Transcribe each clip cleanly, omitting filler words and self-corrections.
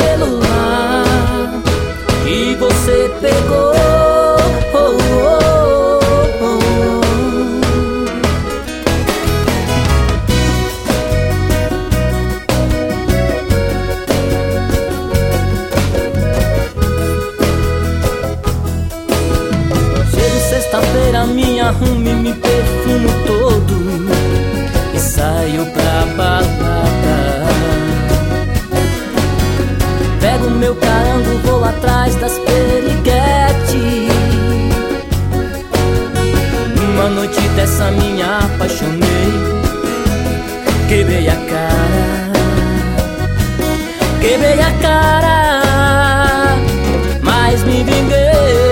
celular que você pegou. Sexta-feira me arrumo e me perfumo todo e saio pra balada. Pego meu carango, vou atrás das periguete. Uma noite dessa me apaixonei, quebrei a cara, mas me vinguei.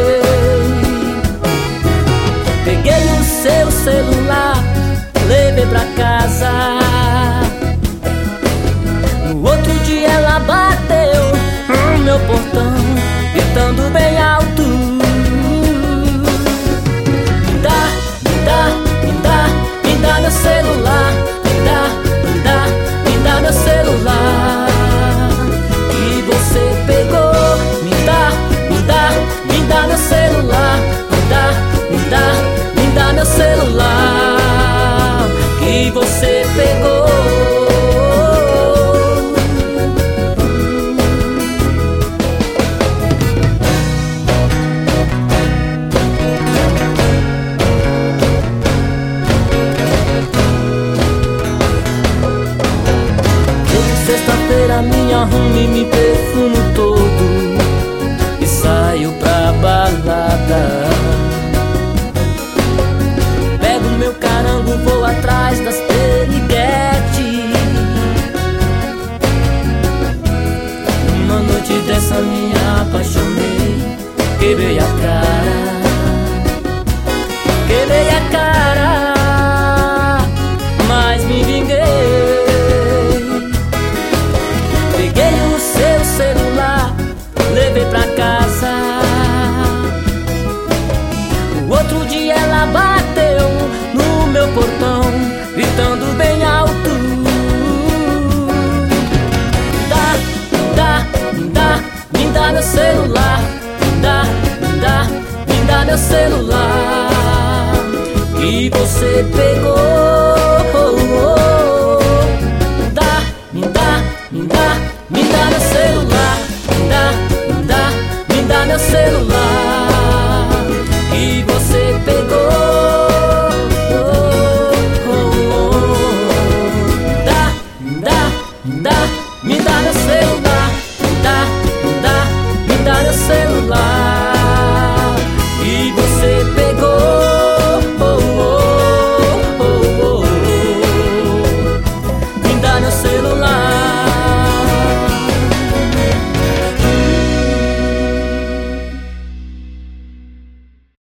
Peguei o seu celular, levei pra casa. No outro dia ela bateu no meu portão, gritando bem alto: me dá, me dá, me dá, me dá meu celular. Me dá, me dá, me dá meu celular que você pegou. Me dá, me dá, me dá meu celular. Me dá, me dá, me dá meu celular que você pegou. Sexta-feira me arrumo e me perfumo todo e saio pra balada. Pego meu carango, vou atrás das periguete. Uma noite dessa me apaixonei, quebrei a cara, mas me vinguei. Peguei o seu celular, levei pra casa. O outro dia ela bateu no meu portão, gritando bem alto: me dá, me dá, me dá, me dá meu celular. Me dá, me dá, me dá meu celular que você pegou. Me dá, me dá, me dá, me dá meu celular. Me dá, me dá, me dá meu celular que você pegou. Me dá, me dá, me dá, me dá meu celular. Me dá, me dá, me dá meu celular.